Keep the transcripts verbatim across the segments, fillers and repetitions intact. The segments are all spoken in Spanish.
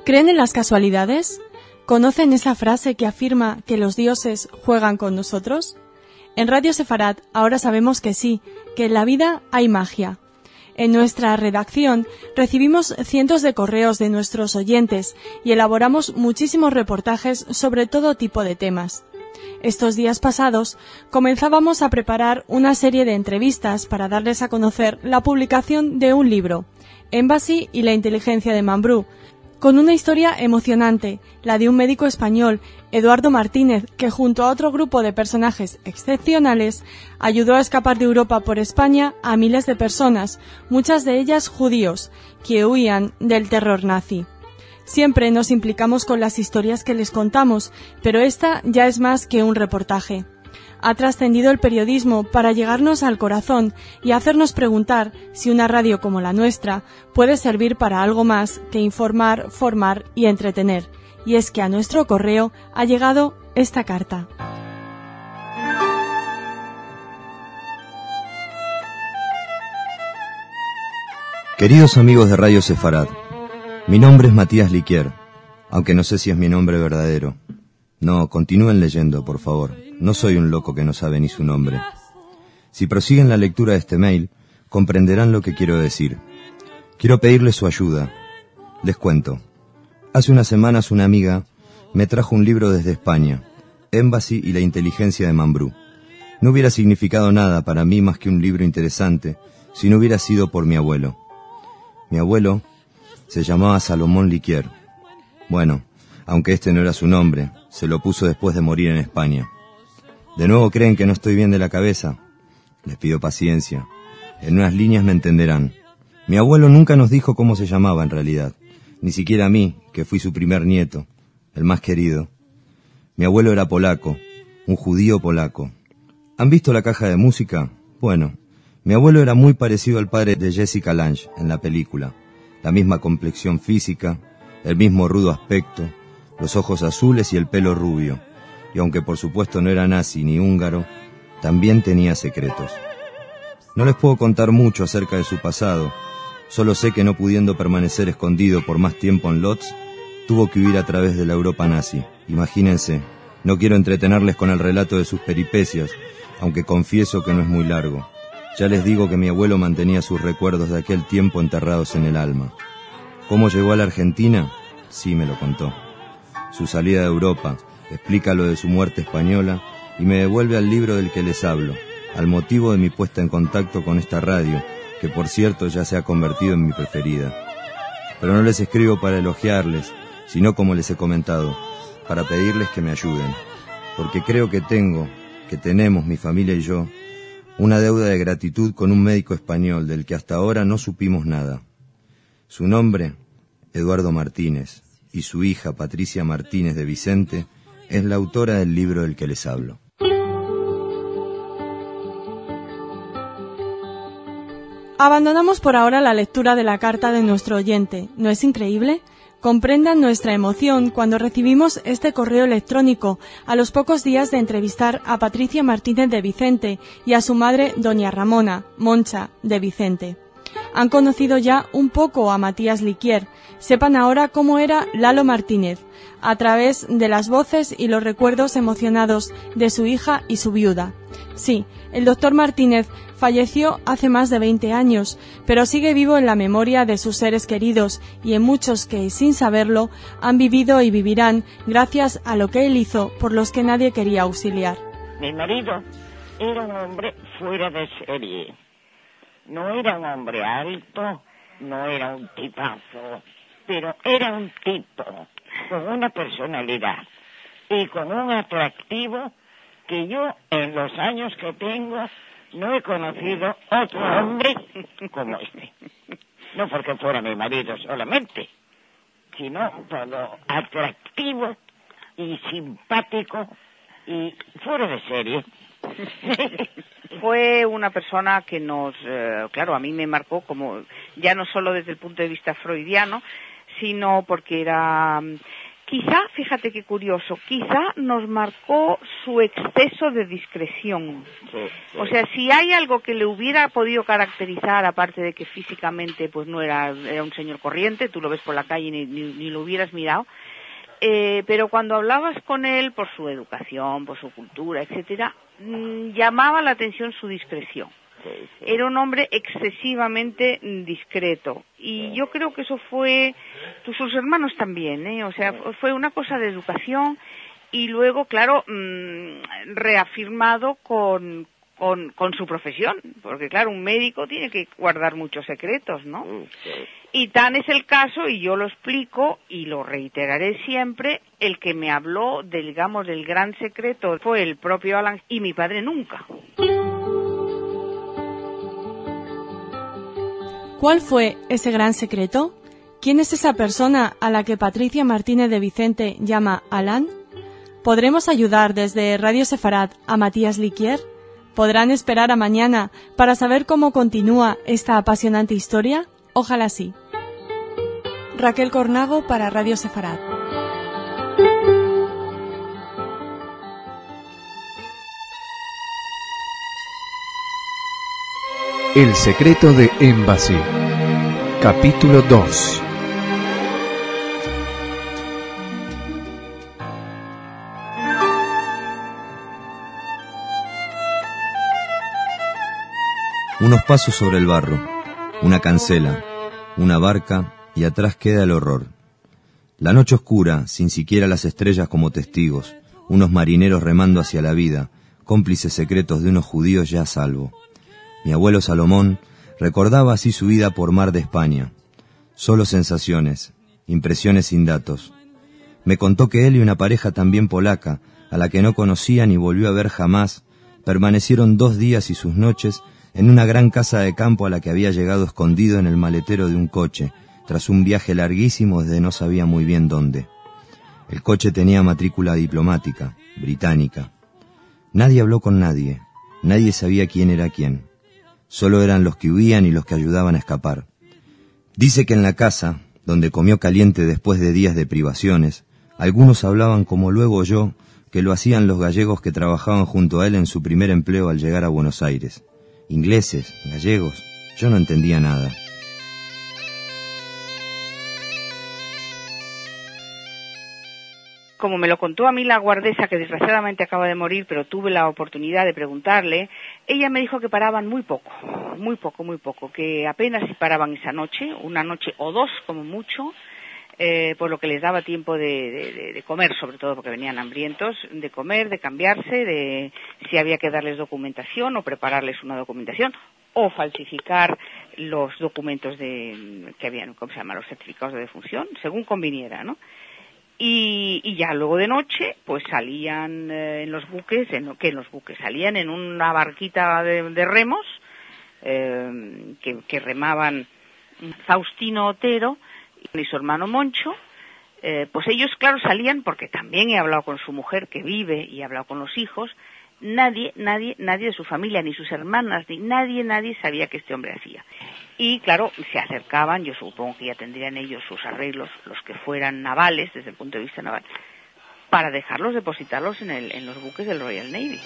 ¿Creen en las casualidades? ¿Conocen esa frase que afirma que los dioses juegan con nosotros? En Radio Sefarad ahora sabemos que sí, que en la vida hay magia. En nuestra redacción recibimos cientos de correos de nuestros oyentes y elaboramos muchísimos reportajes sobre todo tipo de temas. Estos días pasados comenzábamos a preparar una serie de entrevistas para darles a conocer la publicación de un libro, Embassy y la inteligencia de Mambrú, con una historia emocionante, la de un médico español, Eduardo Martínez, que junto a otro grupo de personajes excepcionales ayudó a escapar de Europa por España a miles de personas, muchas de ellas judíos, que huían del terror nazi. Siempre nos implicamos con las historias que les contamos, pero esta ya es más que un reportaje. Ha trascendido el periodismo para llegarnos al corazón y hacernos preguntar si una radio como la nuestra puede servir para algo más que informar, formar y entretener. Y es que a nuestro correo ha llegado esta carta. Queridos amigos de Radio Sefarad, mi nombre es Matías Liquier, aunque no sé si es mi nombre verdadero. No, continúen leyendo, por favor. No soy un loco que no sabe ni su nombre. Si prosiguen la lectura de este mail, comprenderán lo que quiero decir. Quiero pedirles su ayuda. Les cuento. Hace unas semanas una amiga me trajo un libro desde España, Embassy y la inteligencia de Mambrú. No hubiera significado nada para mí más que un libro interesante si no hubiera sido por mi abuelo. Mi abuelo se llamaba Salomón Liquier. Bueno, aunque este no era su nombre, se lo puso después de morir en España. ¿De nuevo creen que no estoy bien de la cabeza? Les pido paciencia. En unas líneas me entenderán. Mi abuelo nunca nos dijo cómo se llamaba en realidad. Ni siquiera a mí, que fui su primer nieto, el más querido. Mi abuelo era polaco, un judío polaco. ¿Han visto La caja de música? Bueno, mi abuelo era muy parecido al padre de Jessica Lange en la película. La misma complexión física, el mismo rudo aspecto, los ojos azules y el pelo rubio, y aunque por supuesto no era nazi ni húngaro, también tenía secretos. No les puedo contar mucho acerca de su pasado, solo sé que no pudiendo permanecer escondido por más tiempo en Lodz, tuvo que huir a través de la Europa nazi. Imagínense, no quiero entretenerles con el relato de sus peripecias, aunque confieso que no es muy largo. Ya les digo que mi abuelo mantenía sus recuerdos de aquel tiempo enterrados en el alma. ¿Cómo llegó a la Argentina? Sí, me lo contó. Su salida de Europa, explica lo de su muerte española y me devuelve al libro del que les hablo, al motivo de mi puesta en contacto con esta radio, que por cierto ya se ha convertido en mi preferida. Pero no les escribo para elogiarles, sino como les he comentado, para pedirles que me ayuden, porque creo que tengo, que tenemos mi familia y yo, una deuda de gratitud con un médico español del que hasta ahora no supimos nada. Su nombre, Eduardo Martínez, y su hija Patricia Martínez de Vicente es la autora del libro del que les hablo. Abandonamos por ahora la lectura de la carta de nuestro oyente. ¿No es increíble? Comprendan nuestra emoción cuando recibimos este correo electrónico a los pocos días de entrevistar a Patricia Martínez de Vicente y a su madre, doña Ramona, Moncha, de Vicente. Han conocido ya un poco a Matías Liquier. Sepan ahora cómo era Lalo Martínez, a través de las voces y los recuerdos emocionados de su hija y su viuda. Sí, el doctor Martínez falleció hace más de veinte años, pero sigue vivo en la memoria de sus seres queridos y en muchos que, sin saberlo, han vivido y vivirán gracias a lo que él hizo por los que nadie quería auxiliar. Mi marido era un hombre fuera de serie. No era un hombre alto, no era un tipazo, pero era un tipo con una personalidad y con un atractivo que yo en los años que tengo no he conocido otro hombre como este. No porque fuera mi marido solamente, sino todo atractivo y simpático y fuera de serie. Fue una persona que nos, eh, claro, a mí me marcó como, ya no solo desde el punto de vista freudiano, sino porque era quizá, fíjate qué curioso, quizá nos marcó su exceso de discreción. Sí, sí. O sea, si hay algo que le hubiera podido caracterizar, aparte de que físicamente pues no era, era un señor corriente, tú lo ves por la calle y ni, ni, ni lo hubieras mirado, eh, pero cuando hablabas con él por su educación, por su cultura, etcétera, mmm, llamaba la atención su discreción. Sí, sí. Era un hombre excesivamente discreto y yo creo que eso fue, pues, sus hermanos también, ¿eh? O sea, fue una cosa de educación y luego, claro, mmm, reafirmado con, con, con su profesión, porque claro, un médico tiene que guardar muchos secretos, ¿no? Sí. Y tan es el caso, y yo lo explico y lo reiteraré siempre, el que me habló, del, digamos, del gran secreto fue el propio Alan y mi padre nunca. ¿Cuál fue ese gran secreto? ¿Quién es esa persona a la que Patricia Martínez de Vicente llama Alan? ¿Podremos ayudar desde Radio Sefarad a Matías Liquier? ¿Podrán esperar a mañana para saber cómo continúa esta apasionante historia? Ojalá sí. Raquel Cornago para Radio Sefarad. El secreto de Embassy, capítulo dos. Unos pasos sobre el barro, una cancela, una barca y atrás queda el horror. La noche oscura, sin siquiera las estrellas como testigos, unos marineros remando hacia la vida, cómplices secretos de unos judíos ya a salvo. Mi abuelo Salomón recordaba así su vida por mar de España. Solo sensaciones, impresiones sin datos. Me contó que él y una pareja también polaca, a la que no conocía ni volvió a ver jamás, permanecieron dos días y sus noches en una gran casa de campo a la que había llegado escondido en el maletero de un coche, tras un viaje larguísimo desde no sabía muy bien dónde. El coche tenía matrícula diplomática, británica. Nadie habló con nadie, nadie sabía quién era quién. Solo eran los que huían y los que ayudaban a escapar. Dice que en la casa, donde comió caliente después de días de privaciones, algunos hablaban como luego oyó que lo hacían los gallegos que trabajaban junto a él en su primer empleo al llegar a Buenos Aires. Ingleses, gallegos, yo no entendía nada. Como me lo contó a mí la guardesa, que desgraciadamente acaba de morir, pero tuve la oportunidad de preguntarle, ella me dijo que paraban muy poco, muy poco, muy poco, que apenas si paraban esa noche, una noche o dos como mucho, eh, por lo que les daba tiempo de, de, de comer, sobre todo porque venían hambrientos, de comer, de cambiarse, de si había que darles documentación o prepararles una documentación, o falsificar los documentos de que habían, ¿cómo se llama?, los certificados de defunción, según conviniera, ¿no? Y, y ya luego de noche, pues salían eh, en los buques, en, que en los buques salían en una barquita de, de remos, eh, que, que remaban Faustino Otero y su hermano Moncho. Eh, pues ellos, claro, salían porque también he hablado con su mujer que vive y he hablado con los hijos. Nadie, nadie, nadie de su familia, ni sus hermanas, ni nadie, nadie sabía que este hombre hacía. Y claro, se acercaban, yo supongo que ya tendrían ellos sus arreglos, los que fueran navales, desde el punto de vista naval, para dejarlos, depositarlos en, el, en los buques del Royal Navy.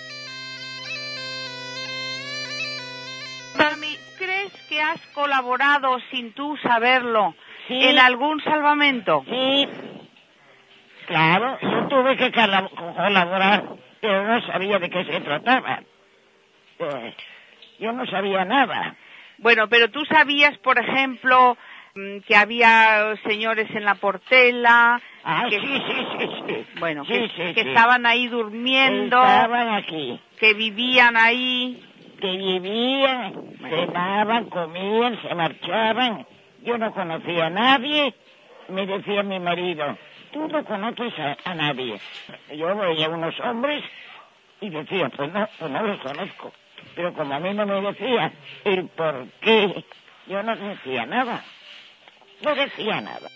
Mami, ¿crees que has colaborado sin tú saberlo Sí. en algún salvamento? Sí, claro, yo tuve que cala- colaborar, pero no sabía de qué se trataba. Eh, yo no sabía nada. Bueno, pero tú sabías, por ejemplo, mm, que había señores en la Portela, Ah, que, sí, sí, sí, sí. bueno, Sí, que, sí, que sí. estaban ahí durmiendo, Estaban aquí, que vivían ahí. que vivían, cenaban, comían, se marchaban. Yo no conocía a nadie, me decía mi marido, tú no conoces a, a nadie. Yo veía unos hombres y decía, pues no, pues no los conozco. Pero como a mí no me decía el por qué, yo no decía nada. No decía nada.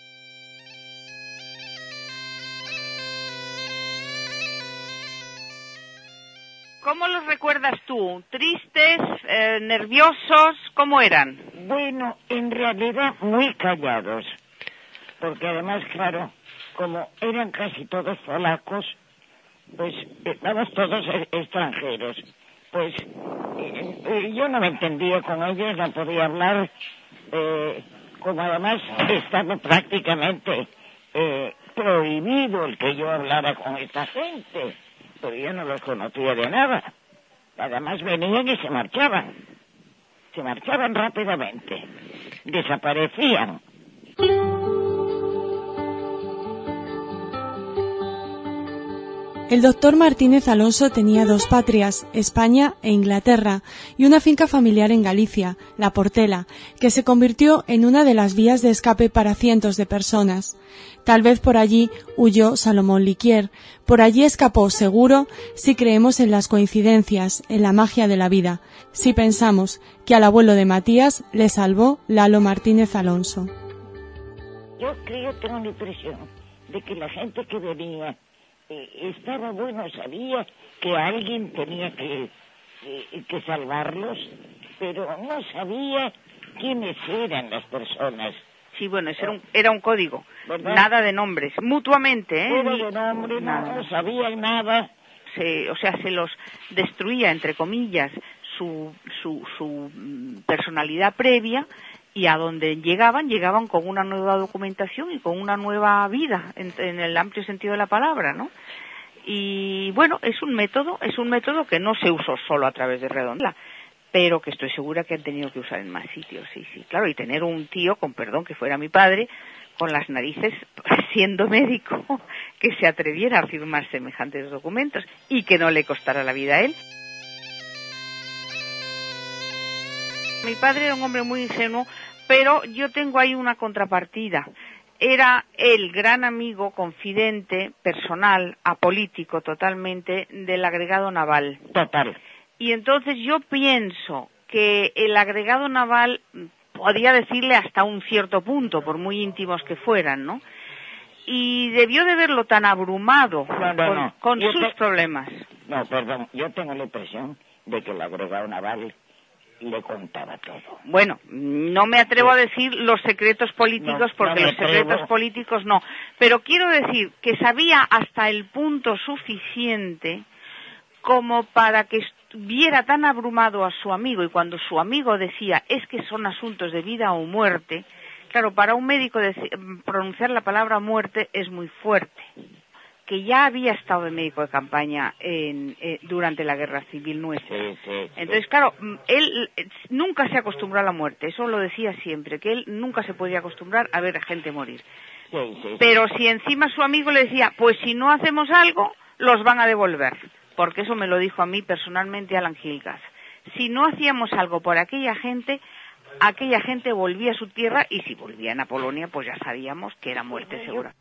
¿Cómo los recuerdas tú? ¿Tristes, eh, nerviosos? ¿Cómo eran? Bueno, en realidad muy callados. Porque además, claro, como eran casi todos polacos, pues estábamos todos extranjeros. Pues eh, eh, yo no me entendía con ellos, no podía hablar, eh, como además estaba prácticamente eh, prohibido el que yo hablara con esta gente, pero yo no los conocía de nada. Además venían y se marchaban, se marchaban rápidamente, desaparecían. El doctor Martínez Alonso tenía dos patrias, España e Inglaterra, y una finca familiar en Galicia, La Portela, que se convirtió en una de las vías de escape para cientos de personas. Tal vez por allí huyó Salomón Liquier, por allí escapó seguro si creemos en las coincidencias, en la magia de la vida, si pensamos que al abuelo de Matías le salvó Lalo Martínez Alonso. Yo creo, tengo la impresión de que la gente que venía estaba bueno, sabía que alguien tenía que, que, que salvarlos, pero no sabía quiénes eran las personas. Sí, bueno, ese era un, era un código, ¿verdad? Nada de nombres, mutuamente, ¿eh? Todo de nombre, no, no sabían nada. Se, o sea, se los destruía, entre comillas, su, su, su personalidad previa, y a donde llegaban, llegaban con una nueva documentación y con una nueva vida, en, en el amplio sentido de la palabra, ¿no? Y bueno, es un método, es un método que no se usó solo a través de Redondela, pero que estoy segura que han tenido que usar en más sitios, sí, sí, claro, y tener un tío, con perdón, que fuera mi padre, con las narices, siendo médico, que se atreviera a firmar semejantes documentos y que no le costara la vida a él. Mi padre era un hombre muy ingenuo, pero yo tengo ahí una contrapartida. Era el gran amigo, confidente, personal, apolítico totalmente, del agregado naval. Total. Y entonces yo pienso que el agregado naval podía decirle hasta un cierto punto, por muy íntimos que fueran, ¿no? Y debió de verlo tan abrumado no, no, con, no. con sus te... problemas. No, perdón, yo tengo la impresión de que el agregado naval le contaba todo. Bueno, no me atrevo a decir los secretos políticos, no, porque no los secretos atrevo. políticos no, pero quiero decir que sabía hasta el punto suficiente como para que estuviera tan abrumado a su amigo, y cuando su amigo decía es que son asuntos de vida o muerte, claro, para un médico dec- pronunciar la palabra muerte es muy fuerte, que ya había estado de médico de campaña en, eh, durante la guerra civil nuestra. Sí, sí, sí. Entonces, claro, él nunca se acostumbró a la muerte, eso lo decía siempre, que él nunca se podía acostumbrar a ver a gente morir. Sí, sí, sí. Pero si encima su amigo le decía, pues si no hacemos algo, los van a devolver, porque eso me lo dijo a mí personalmente Alan Gilgas. Si no hacíamos algo por aquella gente, aquella gente volvía a su tierra, y si volvían a Polonia, pues ya sabíamos que era muerte segura.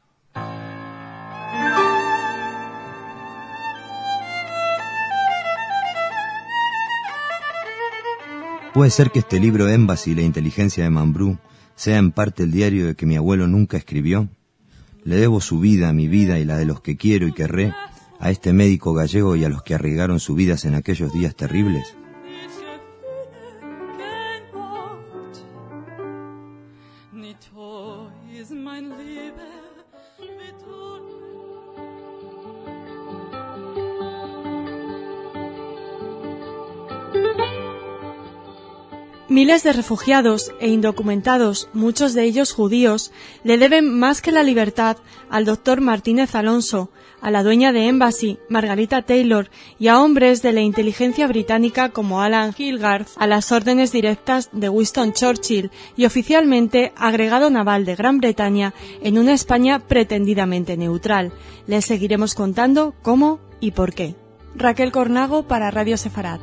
Puede ser que este libro Embassy, la inteligencia de Mambrú, sea en parte el diario de que mi abuelo nunca escribió. Le debo su vida, mi vida y la de los que quiero y querré a este médico gallego y a los que arriesgaron sus vidas en aquellos días terribles. Miles de refugiados e indocumentados, muchos de ellos judíos, le deben más que la libertad al doctor Martínez Alonso, a la dueña de Embassy, Margarita Taylor, y a hombres de la inteligencia británica como Alan Gilgard, a las órdenes directas de Winston Churchill y oficialmente agregado naval de Gran Bretaña en una España pretendidamente neutral. Les seguiremos contando cómo y por qué. Raquel Cornago para Radio Sefarad.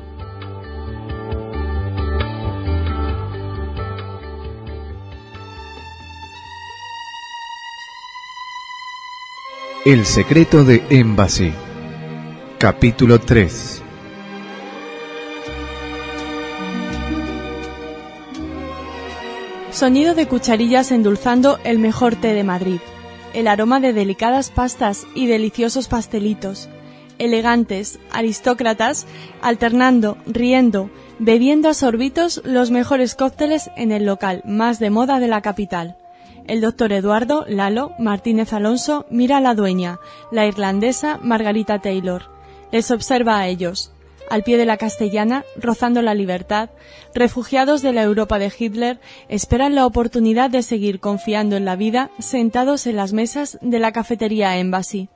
El secreto de Embassy. Capítulo tres. Sonido de cucharillas endulzando el mejor té de Madrid. El aroma de delicadas pastas y deliciosos pastelitos. Elegantes, aristócratas, alternando, riendo, bebiendo a sorbitos los mejores cócteles en el local más de moda de la capital. El doctor Eduardo Lalo Martínez Alonso mira a la dueña, la irlandesa Margarita Taylor. Les observa a ellos. Al pie de la Castellana, rozando la libertad, refugiados de la Europa de Hitler esperan la oportunidad de seguir confiando en la vida sentados en las mesas de la cafetería Embassy.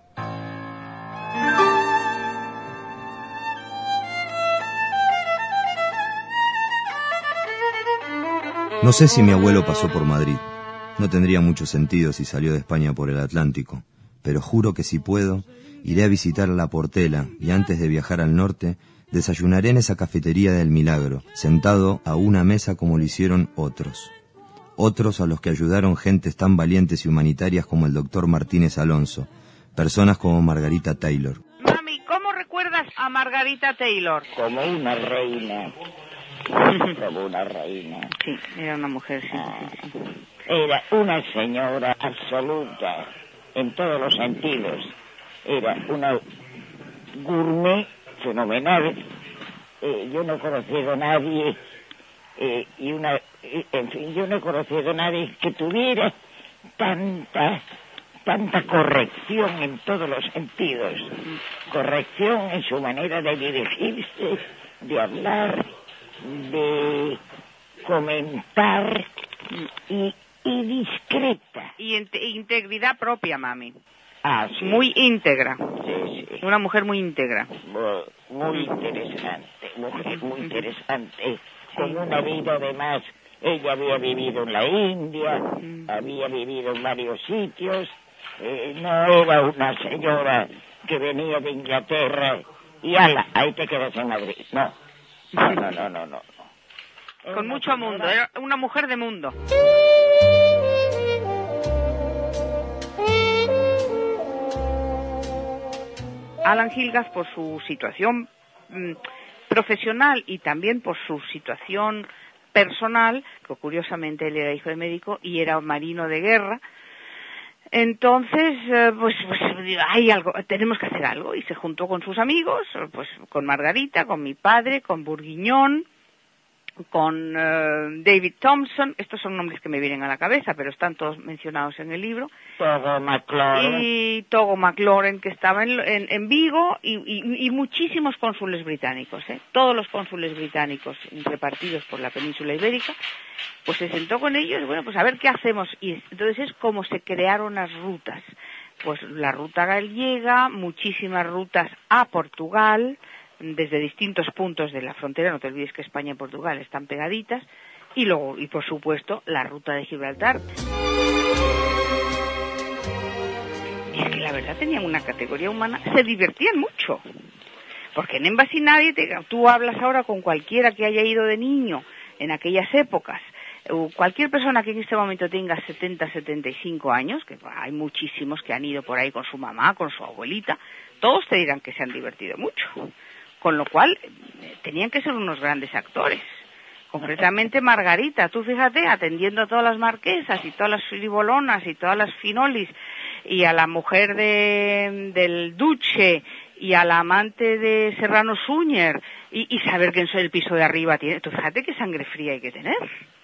No sé si mi abuelo pasó por Madrid. No tendría mucho sentido si salió de España por el Atlántico, pero juro que si puedo, iré a visitar a la Portela y antes de viajar al norte, desayunaré en esa cafetería del Milagro, sentado a una mesa como lo hicieron otros. Otros a los que ayudaron gentes tan valientes y humanitarias como el doctor Martínez Alonso, personas como Margarita Taylor. Mami, ¿cómo recuerdas a Margarita Taylor? Como una reina. Como una reina. Sí, era una mujer, sí, Ah, sí, sí. Era una señora absoluta en todos los sentidos. Era una gourmet fenomenal. Eh, yo no he conocido a nadie, eh, y una, eh, en fin, yo no he conocido a nadie que tuviera tanta, tanta corrección en todos los sentidos. Corrección en su manera de dirigirse, de hablar, de comentar y, y discreta. Y int- integridad propia, mami. Ah, sí. Muy íntegra. Sí, sí. Una mujer muy íntegra. Muy, muy interesante, mujer muy interesante, con una vida además. Ella había vivido en la India, Mm. había vivido en varios sitios, eh, no era una señora que venía de Inglaterra y ala, ahí te quedas en Madrid. No, no, no, no, no. no. Era Con una mucho señora- mundo. Era una mujer de mundo. Alan Gilgas, por su situación mm, profesional y también por su situación personal, que curiosamente él era hijo de médico y era marino de guerra, entonces, eh, pues, pues hay algo, tenemos que hacer algo, y se juntó con sus amigos, pues con Margarita, con mi padre, con Bourguignon, con uh, David Thompson. Estos son nombres que me vienen a la cabeza, pero están todos mencionados en el libro. Todo McLaurin. Y Togo McLaurin, que estaba en, en, en Vigo, y, y, y muchísimos cónsules británicos, ¿eh? Todos los cónsules británicos repartidos por la península ibérica, pues se sentó con ellos, bueno, pues a ver qué hacemos. Y entonces es como se crearon las rutas. Pues la ruta gallega, muchísimas rutas a Portugal, desde distintos puntos de la frontera. No te olvides que España y Portugal están pegaditas, y luego, y por supuesto, la ruta de Gibraltar. Y es que la verdad tenían una categoría humana, se divertían mucho, porque en Embassy nadie te, tú hablas ahora con cualquiera que haya ido de niño en aquellas épocas, cualquier persona que en este momento tenga setenta, setenta y cinco años, que hay muchísimos que han ido por ahí con su mamá, con su abuelita, todos te dirán que se han divertido mucho. Con lo cual, tenían que ser unos grandes actores. Concretamente Margarita, tú fíjate, atendiendo a todas las marquesas y todas las frivolonas y todas las finolis, y a la mujer de, del duce y a la amante de Serrano Suñer, y, y saber que en el piso de arriba tiene. Tú fíjate qué sangre fría hay que tener.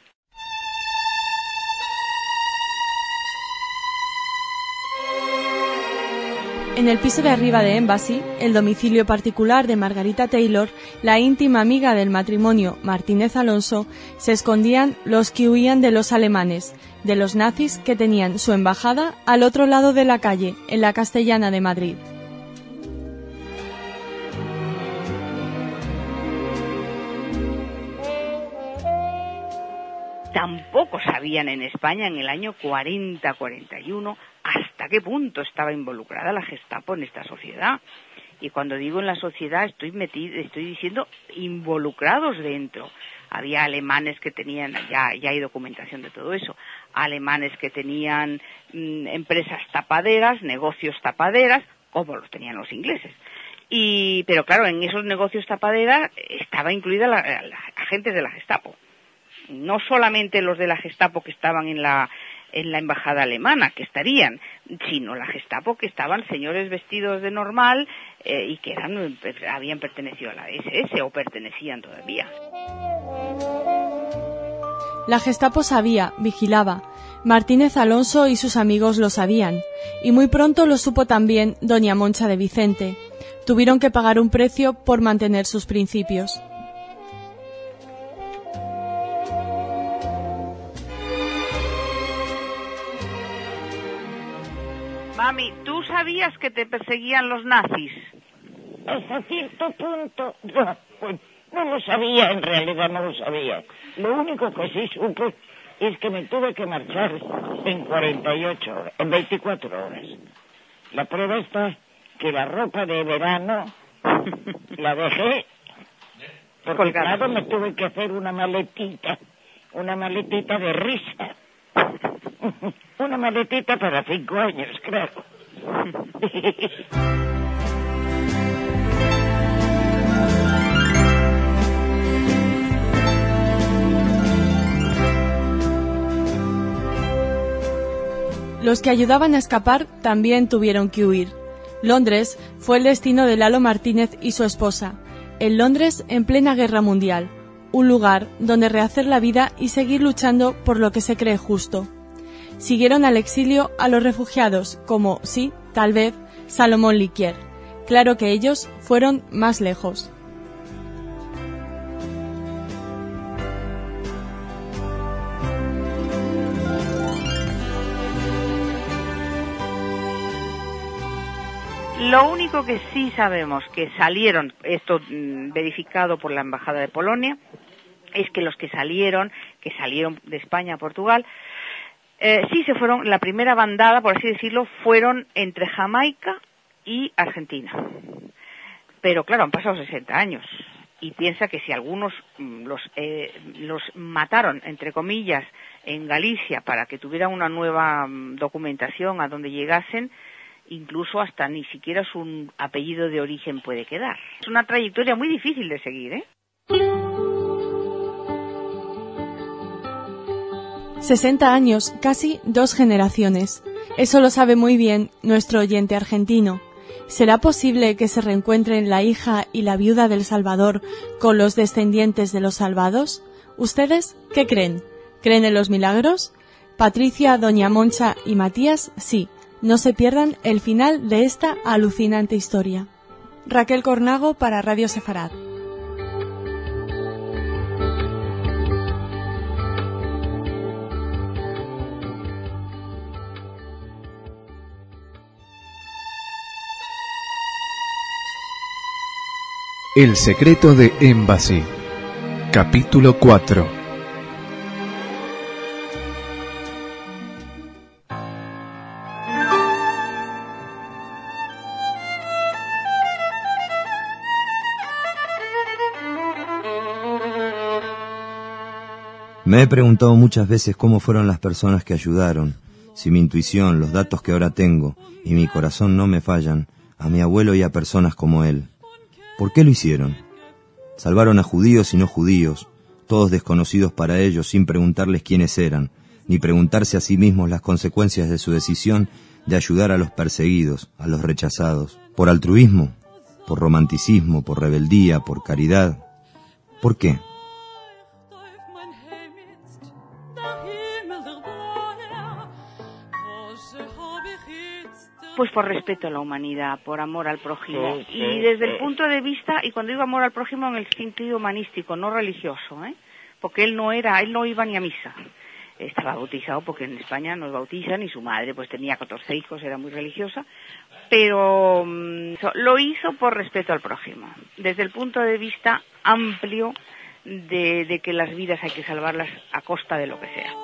En el piso de arriba de Embassy, el domicilio particular de Margarita Taylor, la íntima amiga del matrimonio Martínez Alonso, se escondían los que huían de los alemanes, de los nazis que tenían su embajada al otro lado de la calle, en la Castellana de Madrid. Tampoco sabían en España en el año cuarenta cuarenta y uno hasta qué punto estaba involucrada la Gestapo en esta sociedad. Y cuando digo en la sociedad estoy metido, estoy diciendo involucrados dentro. Había alemanes que tenían, ya, ya hay documentación de todo eso, alemanes que tenían mmm, empresas tapaderas, negocios tapaderas, como los tenían los ingleses. Y, pero claro, en esos negocios tapaderas estaba incluida la, la, la agentes de la Gestapo. No solamente los de la Gestapo que estaban en la en la embajada alemana, que estarían, sino la Gestapo que estaban señores vestidos de normal eh, y que eran habían pertenecido a la ese ese o pertenecían todavía. La Gestapo sabía, vigilaba. Martínez Alonso y sus amigos lo sabían, y muy pronto lo supo también doña Moncha de Vicente. Tuvieron que pagar un precio por mantener sus principios. Mami, ¿tú sabías que te perseguían los nazis? Hasta cierto punto, no, pues no lo sabía, en realidad no lo sabía. Lo único que sí supe es que me tuve que marchar en cuarenta y ocho horas, en veinticuatro horas. La prueba está que la ropa de verano la dejé, porque claro, me tuve que hacer una maletita, una maletita de risa. Una maletita para cinco años, claro. Los que ayudaban a escapar también tuvieron que huir. Londres fue el destino de Lalo Martínez y su esposa. En Londres en plena guerra mundial, un lugar donde rehacer la vida y seguir luchando por lo que se cree justo. Siguieron al exilio a los refugiados como, sí, tal vez, Salomón Liquier. Claro que ellos fueron más lejos. Lo único que sí sabemos que salieron, esto mmm, verificado por la Embajada de Polonia, es que los que salieron, que salieron de España a Portugal, eh, sí se fueron, la primera bandada, por así decirlo, fueron entre Jamaica y Argentina. Pero claro, han pasado sesenta años. Y piensa que si algunos los, eh, los mataron, entre comillas, en Galicia para que tuvieran una nueva documentación a donde llegasen, incluso hasta ni siquiera su apellido de origen puede quedar. Es una trayectoria muy difícil de seguir, ¿eh? sesenta años, casi dos generaciones. Eso lo sabe muy bien nuestro oyente argentino. ¿Será posible que se reencuentren la hija y la viuda del Salvador con los descendientes de los salvados? ¿Ustedes qué creen? ¿Creen en los milagros? Patricia, doña Moncha y Matías, sí. No se pierdan el final de esta alucinante historia. Raquel Cornago para Radio Sefarad. El secreto de Embassy, capítulo cuatro. Me he preguntado muchas veces cómo fueron las personas que ayudaron, si mi intuición, los datos que ahora tengo y mi corazón no me fallan, a mi abuelo y a personas como él. ¿Por qué lo hicieron? Salvaron a judíos y no judíos, todos desconocidos para ellos sin preguntarles quiénes eran, ni preguntarse a sí mismos las consecuencias de su decisión de ayudar a los perseguidos, a los rechazados. ¿Por altruismo? ¿Por romanticismo? ¿Por rebeldía? ¿Por caridad? ¿Por qué? Pues por respeto a la humanidad, por amor al prójimo. Sí, sí, y desde sí. el punto de vista, y cuando digo amor al prójimo en el sentido humanístico, no religioso, ¿eh? Porque él no era, él no iba ni a misa. Estaba bautizado porque en España nos bautizan y su madre pues tenía catorce hijos, era muy religiosa, pero um, lo hizo por respeto al prójimo. Desde el punto de vista amplio de, de que las vidas hay que salvarlas a costa de lo que sea.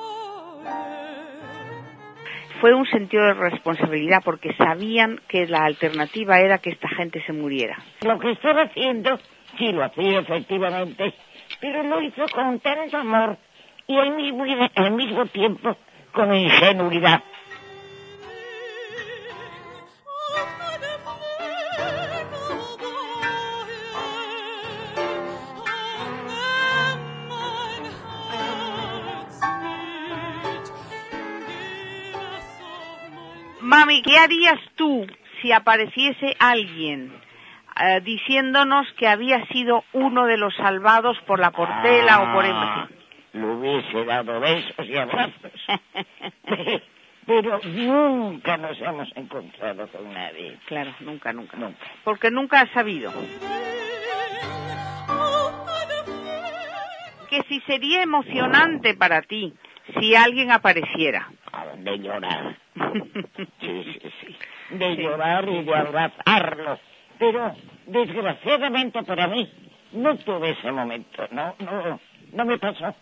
Fue un sentido de responsabilidad porque sabían que la alternativa era que esta gente se muriera. Lo que estaba haciendo, sí lo hacía efectivamente, pero lo hizo con tanto amor y al mismo, al mismo tiempo con ingenuidad. Mami, ¿qué harías tú si apareciese alguien eh, diciéndonos que había sido uno de los salvados por la Portela ah, o por Embassy? Le hubiese dado besos y abrazos. Pero nunca nos hemos encontrado con nadie. Claro, nunca, nunca. Nunca. Porque nunca has sabido. Que si sería emocionante para ti si alguien apareciera. Ah, de llorar. Sí, sí, sí. De sí. llorar y de abrazarlo. Pero, desgraciadamente para mí, no tuve ese momento. No, no, no me pasó.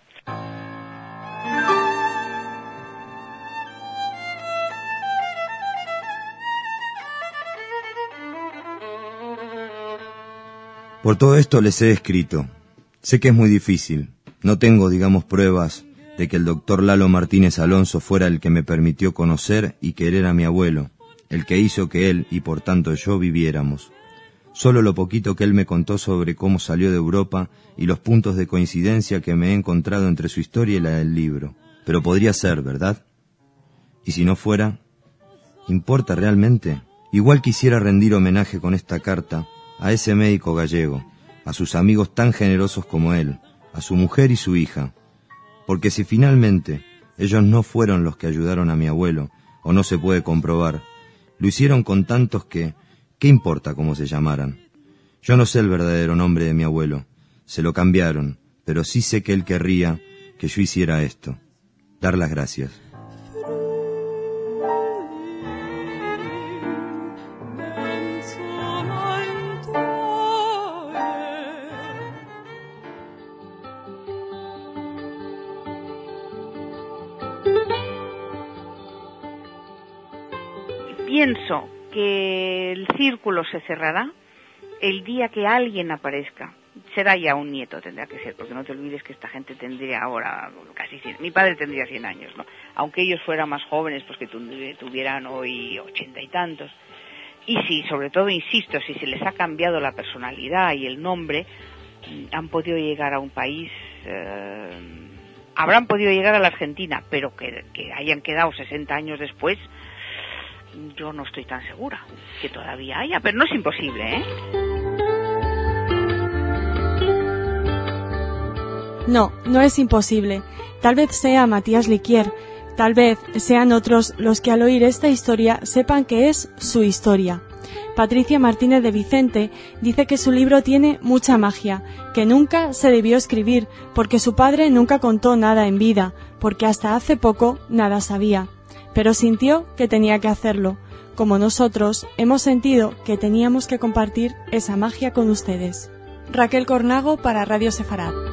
Por todo esto les he escrito. Sé que es muy difícil. No tengo, digamos, pruebas de que el doctor Lalo Martínez Alonso fuera el que me permitió conocer y querer a mi abuelo, el que hizo que él y por tanto yo viviéramos. Solo lo poquito que él me contó sobre cómo salió de Europa y los puntos de coincidencia que me he encontrado entre su historia y la del libro. Pero podría ser, ¿verdad? Y si no fuera, ¿importa realmente? Igual quisiera rendir homenaje con esta carta a ese médico gallego, a sus amigos tan generosos como él, a su mujer y su hija, porque si finalmente ellos no fueron los que ayudaron a mi abuelo, o no se puede comprobar, lo hicieron con tantos que, ¿qué importa cómo se llamaran? Yo no sé el verdadero nombre de mi abuelo, se lo cambiaron, pero sí sé que él querría que yo hiciera esto, dar las gracias. Pienso que el círculo se cerrará el día que alguien aparezca. Será ya un nieto, tendrá que ser, porque no te olvides que esta gente tendría ahora casi cien. Mi padre tendría cien años, ¿no? Aunque ellos fueran más jóvenes, pues que tuvieran hoy ochenta y tantos. Y si, sobre todo, insisto, si se les ha cambiado la personalidad y el nombre, han podido llegar a un país, eh, habrán podido llegar a la Argentina, pero que, que hayan quedado sesenta años después, yo no estoy tan segura que todavía haya, pero no es imposible, ¿eh? No, no es imposible. Tal vez sea Matías Liquier, tal vez sean otros los que al oír esta historia sepan que es su historia. Patricia Martínez de Vicente dice que su libro tiene mucha magia, que nunca se debió escribir, porque su padre nunca contó nada en vida, porque hasta hace poco nada sabía. Pero sintió que tenía que hacerlo, como nosotros hemos sentido que teníamos que compartir esa magia con ustedes. Raquel Cornago para Radio Sefarad.